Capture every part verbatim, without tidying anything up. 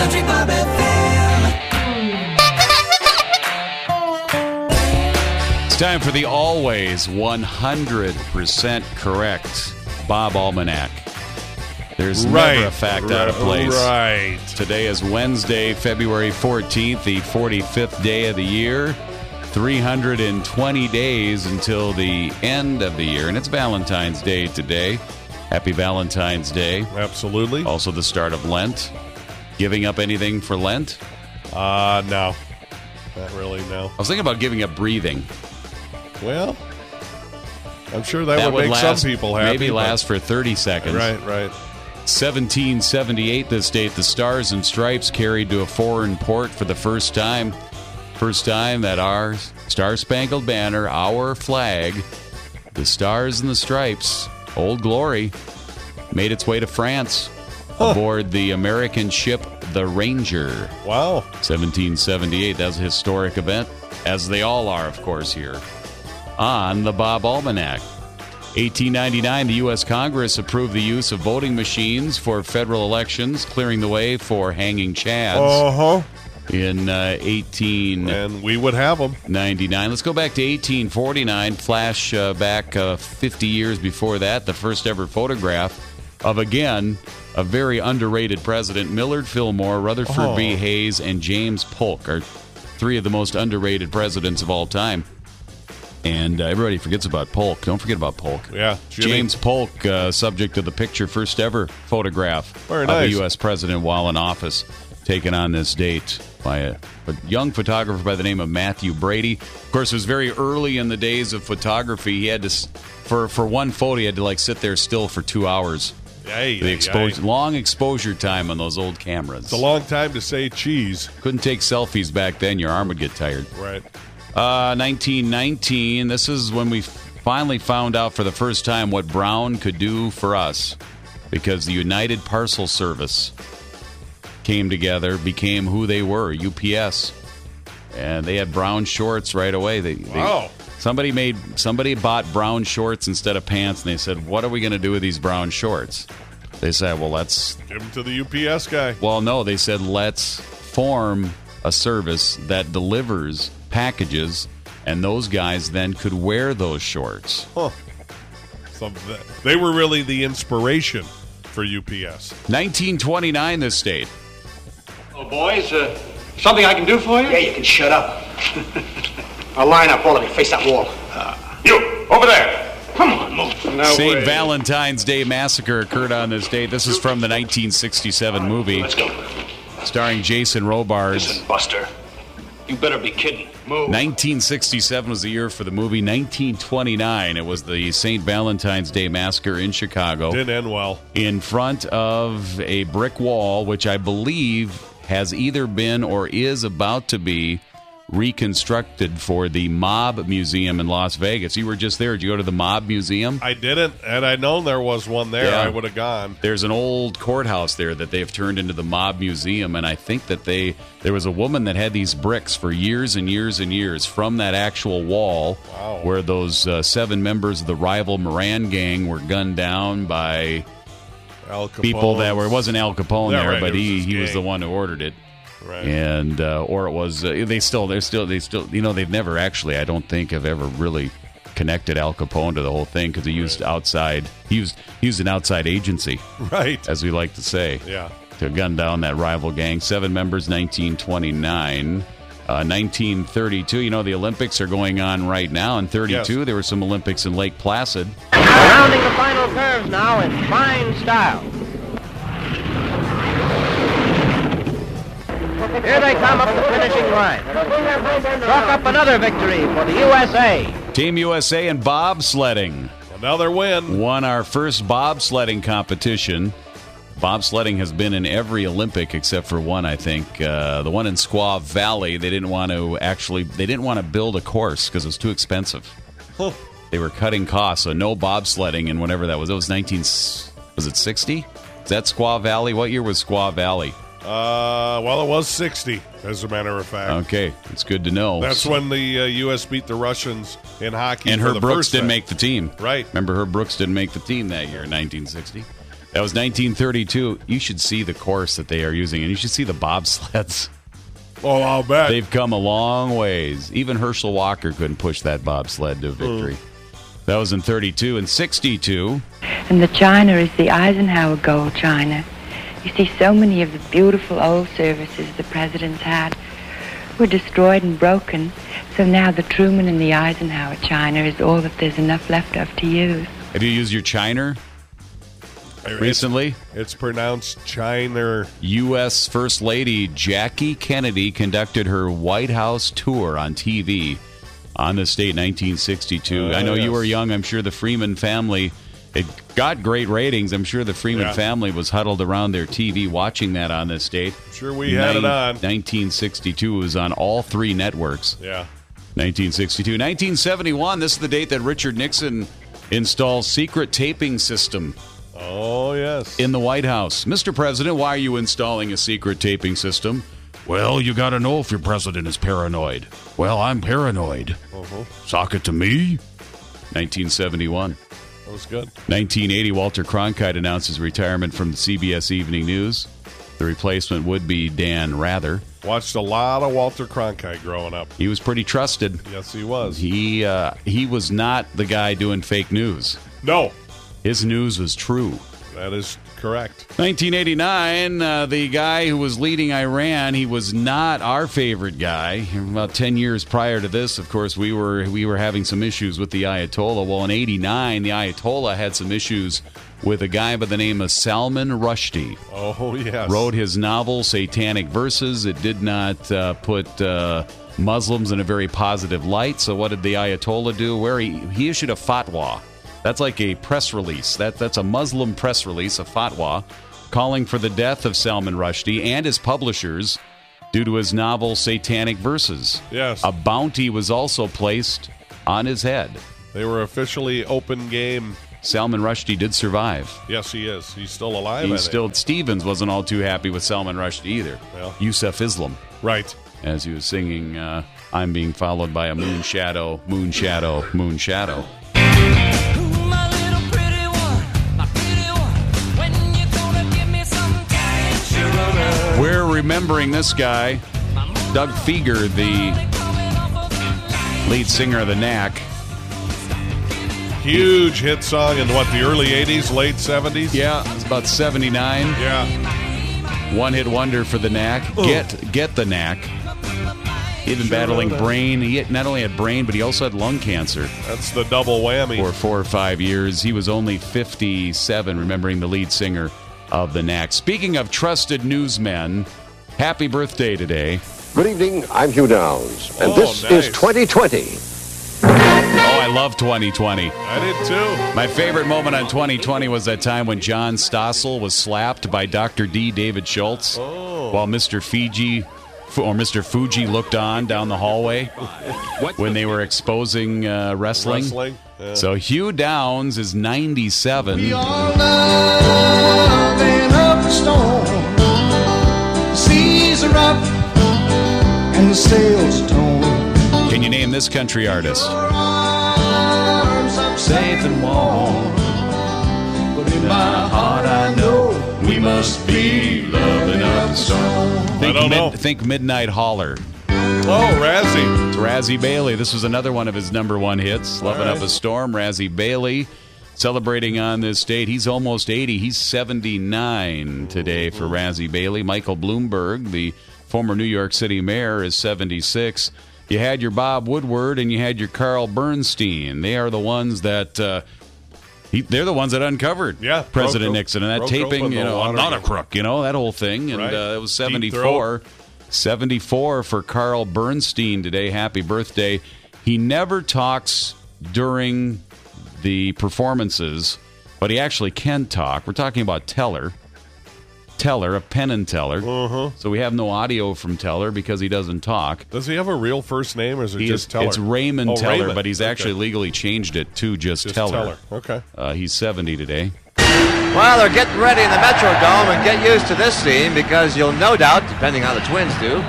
Country Bob F M. It's time for the always one hundred percent correct Bob Almanac. There's right, never a fact out of place. Right. Today is Wednesday, February fourteenth, the forty-fifth day of the year. three hundred twenty days until the end of the year, and it's Valentine's Day today. Happy Valentine's Day. Absolutely. Also the start of Lent. Giving up anything for Lent? Uh, no. Not really, no. I was thinking about giving up breathing. Well, I'm sure that, That would, would make last, some people happy. maybe but- last for thirty seconds. Right, right. seventeen seventy-eight, this date, the Stars and Stripes carried to a foreign port for the first time. First time that our Star-Spangled Banner, our flag, the Stars and the Stripes, Old Glory, made its way to France Huh. aboard the American ship the Ranger. Wow. seventeen seventy-eight, that's a historic event, as they all are, of course, here on the Bob Almanac. eighteen ninety-nine, the U S Congress approved the use of voting machines for federal elections, clearing the way for hanging chads. Uh-huh. In uh, eighteen ninety-nine. And we would have them. Let's go back to eighteen forty-nine, flash uh, back uh, fifty years before that, the first ever photograph of, again, a very underrated president. Millard Fillmore, Rutherford Oh. B. Hayes, and James Polk are three of the most underrated presidents of all time. And uh, everybody forgets about Polk. Don't forget about Polk. Yeah. Jimmy. James Polk, uh, subject of the picture, first ever photograph Very of nice. a U S president while in office, taken on this date by a, a young photographer by the name of Matthew Brady. Of course, it was very early in the days of photography. He had to, s- for for one photo, he had to like sit there still for two hours. Yay, The yay, exposure, yay. long exposure time on those old cameras. It's a long time to say cheese. Couldn't take selfies back then. Your arm would get tired. Right. Uh, nineteen nineteen, this is when we finally found out for the first time what Brown could do for us, because the United Parcel Service came together, became who they were, U P S, and they had brown shorts right away. They, they- Wow. somebody made somebody bought brown shorts instead of pants, and they said, "What are we going to do with these brown shorts?" They said, "Well, let's." Give them to the U P S guy. Well, no, they said, "Let's form a service that delivers packages," and those guys then could wear those shorts. Huh. So th- they were really the inspiration for U P S. nineteen twenty-nine, this state. Oh, boys, uh, something I can do for you? Yeah, you can shut up. Now line up, all of you. Face that wall. You, over there. Come on, move. No Saint way. Valentine's Day Massacre occurred on this date. This is from the nineteen sixty-seven movie, Let's go. starring Jason Robards. Listen, Buster. You better be kidding. Move. nineteen sixty-seven was the year for the movie. nineteen twenty-nine, it was the Saint Valentine's Day Massacre in Chicago. Didn't end well. In front of a brick wall, which I believe has either been or is about to be reconstructed for the Mob Museum in Las Vegas. You were just there. Did you go to the Mob Museum? I didn't, and I'd known there was one there. Yeah. I would have gone. There's an old courthouse there that they've turned into the Mob Museum, and I think that they there was a woman that had these bricks for years and years and years from that actual wall Wow. where those uh, seven members of the rival Moran gang were gunned down by Al Capone. people that were, it wasn't Al Capone Yeah, there, right, but it was he his he was gang. the one who ordered it. Right. And uh, or it was uh, they still they're still they still you know they've never actually I don't think have ever really connected Al Capone to the whole thing, because he used outside he used he used an outside agency, Right. as we like to say, Yeah. to gun down that rival gang. Seven members, nineteen twenty-nine. Uh, nineteen thirty-two, you know, the Olympics are going on right now. In thirty-two, Yes. there were some Olympics in Lake Placid. Rounding the final curves now in fine style. Here they come up the finishing line. Chalk up another victory for the U S A. Team U S A and bobsledding Well, now they're win. won our first bobsledding competition. Bobsledding has been in every Olympic except for one, I think. Uh, the one in Squaw Valley, they didn't want to actually, they didn't want to build a course because it was too expensive. Huh. They were cutting costs, so no bobsledding in whatever that was. It was nineteen, was it sixty? Is that Squaw Valley? What year was Squaw Valley? Uh, well, it was sixty, as a matter of fact. Okay, it's good to know. That's when the uh, U S beat the Russians in hockey. And for Herb the Brooks first didn't time. make the team. Right. Remember, Herb Brooks didn't make the team that year, nineteen sixty. That was nineteen thirty-two. You should see the course that they are using, and you should see the bobsleds. Oh, I'll bet. They've come a long ways. Even Herschel Walker couldn't push that bobsled to victory. Mm. That was in thirty-two. And sixty-two. And the China is the Eisenhower Gold China. You see, so many of the beautiful old services the presidents had were destroyed and broken. So now the Truman and the Eisenhower China is all that there's enough left of to use. Have you used your China recently? It's, it's pronounced China. U S First Lady Jackie Kennedy conducted her White House tour on T V on this date, nineteen sixty-two. Uh, I know yes. you were young. I'm sure the Freeman family, it got great ratings. I'm sure the Freeman yeah. family was huddled around their T V watching that on this date. Sure we had Nin- it on. nineteen sixty-two was on all three networks. Yeah. nineteen sixty-two. nineteen seventy-one, this is the date that Richard Nixon installs secret taping system. Oh, yes. In the White House. Mister President, why are you installing a secret taping system? Well, you got to know if your president is paranoid. Well, I'm paranoid. Uh-huh. Sock it to me. nineteen seventy-one. That was good. nineteen eighty, Walter Cronkite announces retirement from the C B S Evening News. The replacement would be Dan Rather. Watched a lot of Walter Cronkite growing up. He was pretty trusted. Yes, he was. He uh, he was not the guy doing fake news. No. His news was true. That is correct. nineteen eighty-nine, uh, the guy who was leading Iran, he was not our favorite guy. About ten years prior to this, of course, we were we were having some issues with the Ayatollah. Well, in eighty-nine, the Ayatollah had some issues with a guy by the name of Salman Rushdie. Oh, yes. Wrote his novel, Satanic Verses. It did not uh, put uh, Muslims in a very positive light. So what did the Ayatollah do? Where he, he issued a fatwa. That's like a press release. That That's a Muslim press release, a fatwa, calling for the death of Salman Rushdie and his publishers due to his novel Satanic Verses. Yes. A bounty was also placed on his head. They were officially open game. Salman Rushdie did survive. Yes, he is. He's still alive. He's still. Stevens wasn't all too happy with Salman Rushdie either. Well, Yusuf Islam. Right. As he was singing, uh, I'm being followed by a moon shadow, moon shadow, moon shadow. We're remembering this guy, Doug Fieger, the lead singer of the Knack. Huge hit song in, what, the early eighties, late seventies? Yeah, it's about seventy-nine. Yeah. One-hit wonder for the Knack. Ooh. Get get the Knack. He'd been battling brain. He had, not only had brain, but he also had lung cancer. That's the double whammy. For four or five years. He was only fifty-seven, remembering the lead singer of the Knack. Speaking of trusted newsmen, happy birthday today. Good evening, I'm Hugh Downs, and Oh, this nice. is twenty twenty. Oh, I love twenty twenty. I did too. My favorite moment on twenty twenty was that time when John Stossel was slapped by Doctor D. David Schultz Oh. while Mister Fiji or Mister Fuji looked on down the hallway when they were exposing uh, wrestling. Wrestling. Yeah. So Hugh Downs is ninety-seven. We are loving up the storm. The seas are up and the sails are torn. Can you name this country artist? Your arms are safe and warm, but in my heart I know we must be loving up the storm. Think, I don't know. think Midnight Holler. Oh, Razzie. It's Razzie Bailey. This was another one of his number one hits. All Loving right. Up a Storm. Razzie Bailey celebrating on this date. He's almost eighty. He's seventy-nine today for Razzie Bailey. Michael Bloomberg, the former New York City mayor, is seventy-six. You had your Bob Woodward and you had your Carl Bernstein. They are the ones that uh, he, they're the ones that uncovered Yeah, President broke- Nixon and that broke taping. open You the know, I'm not a Watergate. crook. You know that whole thing, and Right. uh, it was Deep seventy-four. throat. seventy-four for Carl Bernstein today. Happy birthday. He never talks during the performances, but he actually can talk. We're talking about Teller. Teller, of Penn and Teller. Uh-huh. So we have no audio from Teller because he doesn't talk. Does he have a real first name, or is it He just is- Teller? It's Raymond Oh, Teller, Raymond. but he's Okay. actually legally changed it to just, Just Teller. Teller. Okay. Uh, he's seventy today. Well, they're getting ready in the Metrodome, and get used to this scene because you'll no doubt, depending on how the Twins do,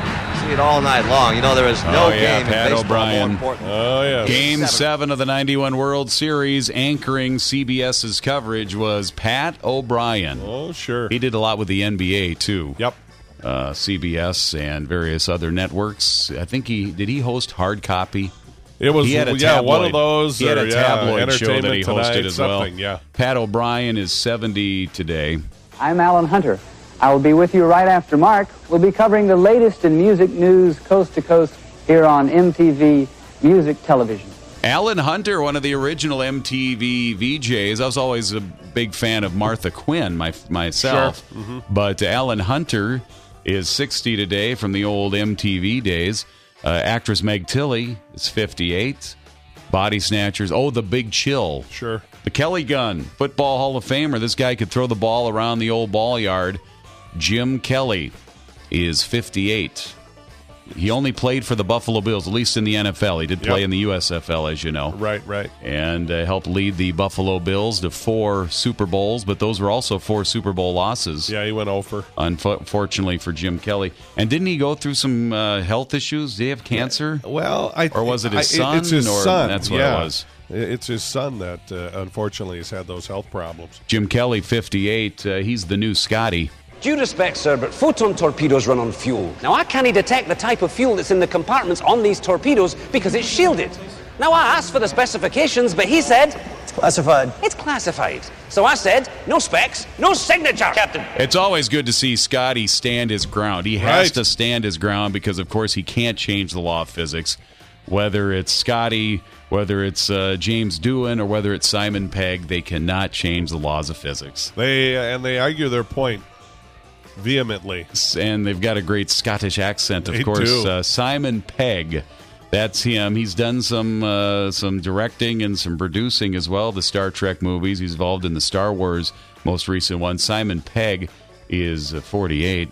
see it all night long. You know, there is no oh, yeah, game Pat in baseball O'Brien. more important. Oh, yeah. Game seven. Seven. of the ninety-one World Series, anchoring CBS's coverage was Pat O'Brien. Oh, sure. He did a lot with the N B A, too. Yep. Uh, C B S and various other networks. I think he did he host Hard Copy? It was, he had a yeah, tabloid, one of those. He had or, a yeah, tabloid show that he hosted Tonight, as well. something, Yeah. Pat O'Brien is seventy today. I'm Alan Hunter. I will be with you right after Mark. We'll be covering the latest in music news coast to coast here on M T V Music Television. Alan Hunter, one of the original M T V V Js. I was always a big fan of Martha Quinn my, myself. Sure. Mm-hmm. But Alan Hunter is sixty today from the old M T V days. Uh, actress Meg Tilly is fifty-eight. Body Snatchers. Oh, The Big Chill. Sure. The Kelly Gun, Football Hall of Famer. This guy could throw the ball around the old ball yard. Jim Kelly is fifty-eight. He only played for the Buffalo Bills, at least in the N F L. He did play Yep. in the U S F L, as you know. Right, right. And uh, helped lead the Buffalo Bills to four Super Bowls, but those were also four Super Bowl losses. Yeah, he went over. Unfortunately for Jim Kelly. And didn't he go through some uh, health issues? Did he have cancer? Well, I Or was it his I, son? It's his or, son. That's what yeah. it was. It's his son that, uh, unfortunately, has had those health problems. Jim Kelly, fifty-eight. Uh, he's the new Scotty. Due respect, sir, but photon torpedoes run on fuel. Now, I can't detect the type of fuel that's in the compartments on these torpedoes because it's shielded. Now, I asked for the specifications, but he said... It's classified. It's classified. So I said, no specs, no signature, Captain. It's always good to see Scotty stand his ground. He has Right. to stand his ground because, of course, he can't change the law of physics. Whether it's Scotty, whether it's uh, James Doohan, or whether it's Simon Pegg, they cannot change the laws of physics. They uh, and they argue their point vehemently. And they've got a great Scottish accent, of They course. do. Uh, Simon Pegg, that's him. He's done some uh, some directing and some producing as well, the Star Trek movies. He's involved in the Star Wars most recent one. Simon Pegg is uh, forty-eight.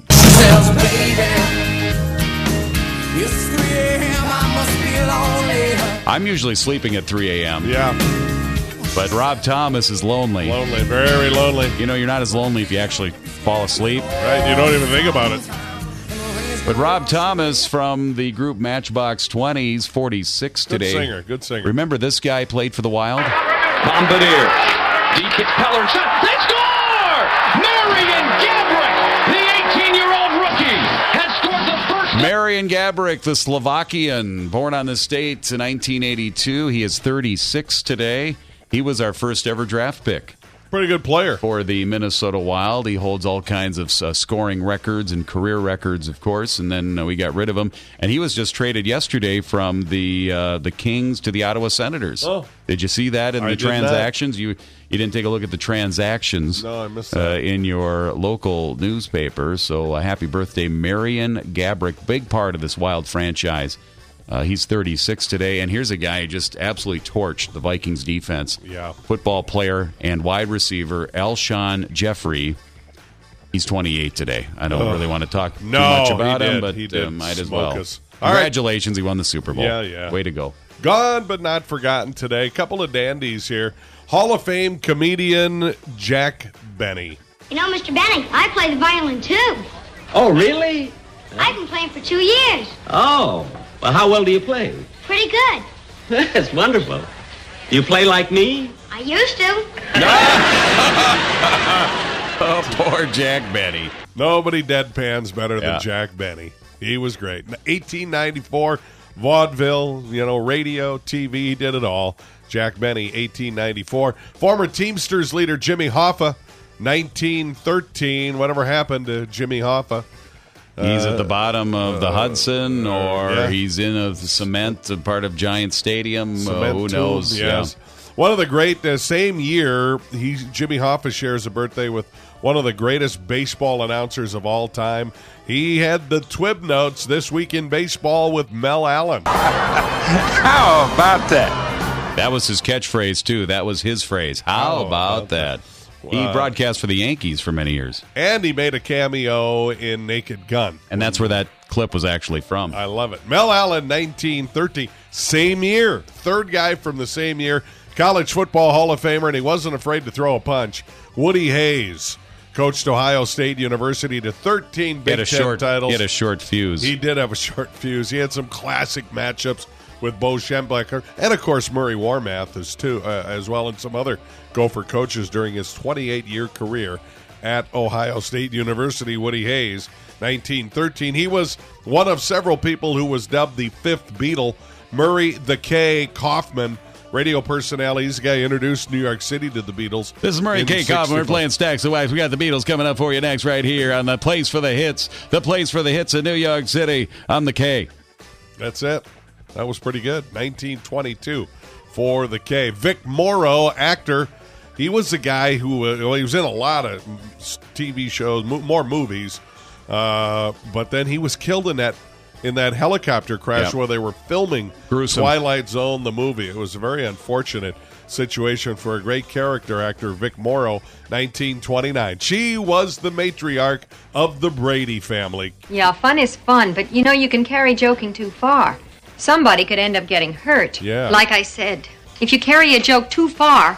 I'm usually sleeping at three a.m. Yeah. But Rob Thomas is lonely. Lonely, very lonely. You know, you're not as lonely if you actually fall asleep. Right, you don't even think about it. But Rob Thomas from the group Matchbox twenty, he's forty-six Good today. singer, good singer. Remember this guy played for the Wild? Bombardier. Deep hit Peller. Shot. They score! Marion Gabrick, the eighteen-year-old rookie, has scored the first. Marian Gabrick, the Slovakian, born on this date in nineteen eighty-two. He is thirty-six today. He was our first ever draft pick. Pretty good player. For the Minnesota Wild. He holds all kinds of uh, scoring records and career records, of course, and then uh, we got rid of him. And he was just traded yesterday from the uh, the Kings to the Ottawa Senators. Oh. Did you see that in I the did not. transactions? You you didn't take a look at the transactions No, I missed uh, that. in your local newspaper. So uh, happy birthday, Marian Gabrick. Big part of this Wild franchise. Uh, he's thirty-six today, and here's a guy who just absolutely torched the Vikings defense. Yeah. Football player and wide receiver Alshon Jeffrey. He's twenty-eight today. I don't Oh. really want to talk too No, much he about him, did. but He did uh, might as smoke well. us. All right. Congratulations, he won the Super Bowl. Yeah, yeah. Way to go. Gone but not forgotten today. Couple of dandies here. Hall of Fame comedian Jack Benny. You know, Mister Benny, I play the violin too. Oh, really? I've been playing for two years. Oh, well, how well do you play? Pretty good. That's wonderful. Do you play like me? I used to. Oh, poor Jack Benny. Nobody deadpans better than Yeah. Jack Benny. He was great. eighteen ninety-four, vaudeville, you know, radio, T V, he did it all. Jack Benny, eighteen ninety-four. Former Teamsters leader Jimmy Hoffa, nineteen thirteen. Whatever happened to Jimmy Hoffa? He's Uh, at the bottom of the uh, Hudson, or yeah. he's in a cement, a part of Giant Stadium. Uh, Cement who tomb, knows? Yes. One of the great, uh, same year, he, Jimmy Hoffa shares a birthday with one of the greatest baseball announcers of all time. He had the Twib Notes This Week in Baseball with Mel Allen. How about that? That was his catchphrase, too. That was his phrase. How, How about, about that? that? He Wow. broadcast for the Yankees for many years. And he made a cameo in Naked Gun. And that's where that clip was actually from. I love it. Mel Allen, nineteen thirty, same year. Third guy from the same year. College Football Hall of Famer, and he wasn't afraid to throw a punch. Woody Hayes, Coached Ohio State University to thirteen Big He had a Ten short, titles. He had a short fuse. He did have a short fuse. He had some classic matchups with Bo Schembechler, and of course Murray Warmath as too, uh, as well, and some other Gopher coaches during his twenty-eight year career at Ohio State University. Woody Hayes, nineteen thirteen. He was one of several people who was dubbed the fifth Beatle. Murray the K. Kaufman, radio personality. He's the guy who introduced New York City to the Beatles. This is Murray K. Kaufman. We're playing Stacks of Wax. We got the Beatles coming up for you next right here on the place for the hits. The place for the hits in New York City on the K. That's it. That was pretty good. nineteen twenty-two for the K. Vic Morrow, actor. He was the guy who uh, well, he was in a lot of T V shows, mo- more movies, uh, but then he was killed in that in that helicopter crash yep. where they were filming Gruesome. Twilight Zone, the movie. It was a very unfortunate situation for a great character actor, Vic Morrow, nineteen twenty-nine. She was the matriarch of the Brady family. Yeah, fun is fun, but you know you can carry joking too far. Somebody could end up getting hurt. Yeah. Like I said, if you carry a joke too far,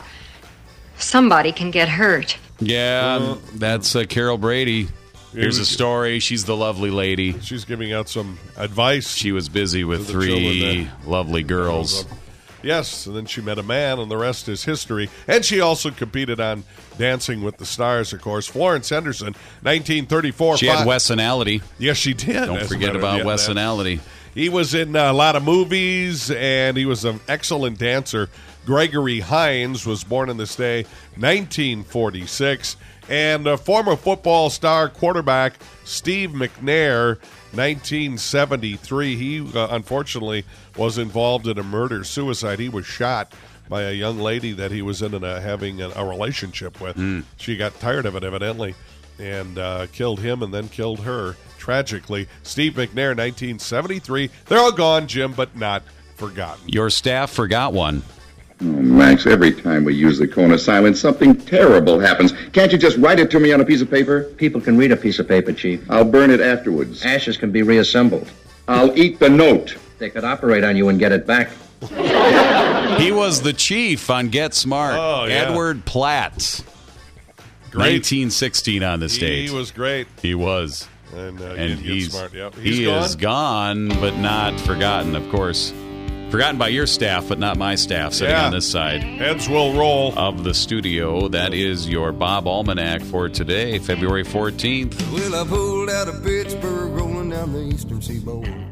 somebody can get hurt. Yeah, Uh, that's uh, Carol Brady. Here's a story. She's the lovely lady. She's giving out some advice. She was busy with the three lovely girls. Yes, and then she met a man, and the rest is history. And she also competed on Dancing with the Stars, of course. Florence Henderson, nineteen thirty-four. She had Westonality. Yes, she did. Don't As a forget matter- about yeah, that- Westonality. He was in a lot of movies, and he was an excellent dancer. Gregory Hines was born on this day, nineteen forty-six. And a former football star quarterback, Steve McNair, nineteen seventy-three. He, uh, unfortunately, was involved in a murder-suicide. He was shot by a young lady that he was in a, having a, a relationship with. Mm. She got tired of it, evidently, and uh, killed him and then killed her, tragically. Steve McNair, nineteen seventy-three. They're all gone, Jim, but not forgotten. Your staff forgot one. Oh, Max, every time we use the cone of silence, something terrible happens. Can't you just write it to me on a piece of paper? People can read a piece of paper, Chief. I'll burn it afterwards. Ashes can be reassembled. I'll eat the note. They could operate on you and get it back. He was the chief on Get Smart. Oh, yeah. Edward Platt. Great. nineteen sixteen on this date. He was great. He was. And, uh, and Get he's, Smart. Yep. He's he gone? is gone, but not forgotten, of course. Forgotten by your staff, but not my staff sitting Yeah. on this side. Heads will roll. Of the studio. That is your Bob Almanac for today, February fourteenth. Well, I pulled out of Pittsburgh, rolling down the eastern seaboard.